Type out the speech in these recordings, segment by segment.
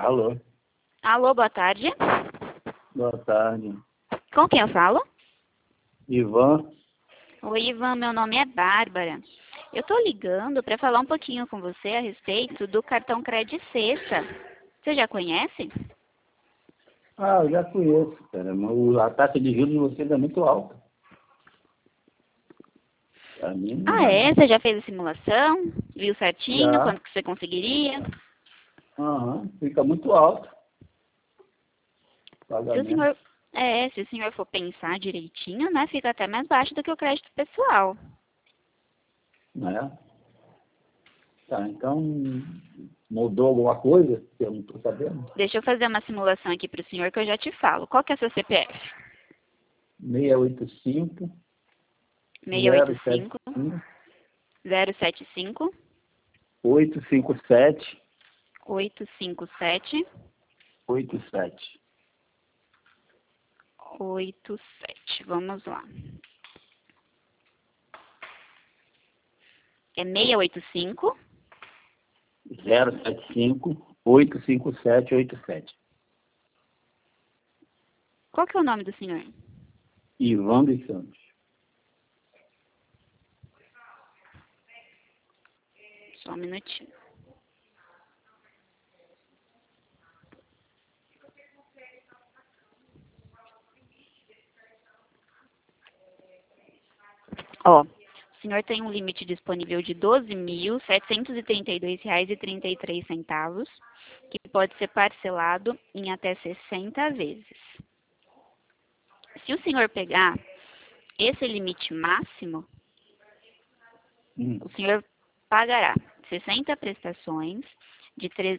Alô, Alô, boa tarde. boa tarde. Com quem eu falo? Ivan, Oi, Ivan, meu nome é Bárbara. Eu tô ligando para falar um pouquinho com você a respeito do cartão Crédito Sexta. Você já conhece? eu já conheço, cara, mas a taxa de juros de vocês é muito alta. Pra mim, Ah, é? Você já fez a simulação? Viu certinho já, quanto que você conseguiria? fica muito alto o Se o pagamento, senhor, se o senhor for pensar direitinho, né, fica até mais baixo do que o crédito pessoal. né? Tá, então, mudou alguma coisa que eu não estou sabendo? Deixa eu fazer uma simulação aqui para o senhor que eu já te falo. Qual que é o seu CPF? 685 685 075 075 857 857 87. 87. Vamos lá. É 685. 075 857 87. Qual que é o nome do senhor? Ivan dos Santos. Só um minutinho. Ó, o senhor tem um limite disponível de R$ 12.732,33, que pode ser parcelado em até 60 vezes. Se o senhor pegar esse limite máximo, o senhor pagará 60 prestações de R$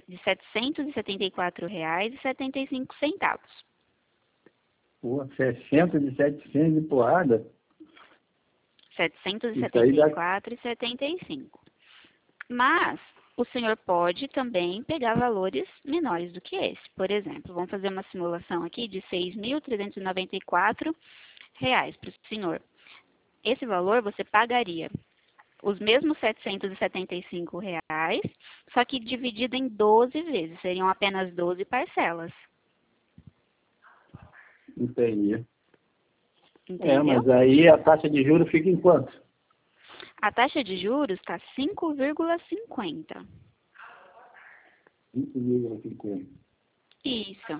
774,75. Pô, 60 de 700 de porrada? Isso aí já... 774,75. Mas o senhor pode também pegar valores menores do que esse. Por exemplo, vamos fazer uma simulação aqui de R$ 6.394 para o senhor. Esse valor você pagaria os mesmos R$ 775, só que dividido em 12 vezes. Seriam apenas 12 parcelas. Entendi. Entendeu? Mas aí a taxa de juros fica em quanto? A taxa de juros está 5,50. 5,50. Isso.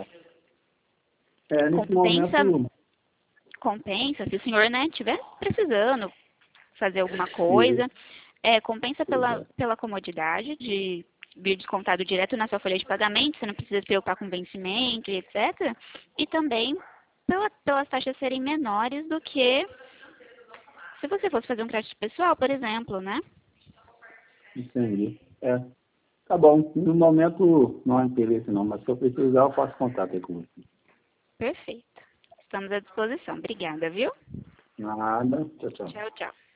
Nesse momento... Compensa se o senhor, né, estiver precisando fazer alguma Isso. coisa. Compensa pela comodidade de vir descontado direto na sua folha de pagamento, você não precisa se preocupar com vencimento e etc. E também pelas taxas serem menores do que se você fosse fazer um crédito pessoal, por exemplo, né? Entendi. Tá bom. No momento não há interesse não, mas se eu precisar eu faço contato aí com você. Perfeito. Estamos à disposição. Obrigada, viu? Nada. Tchau, tchau. Tchau, tchau.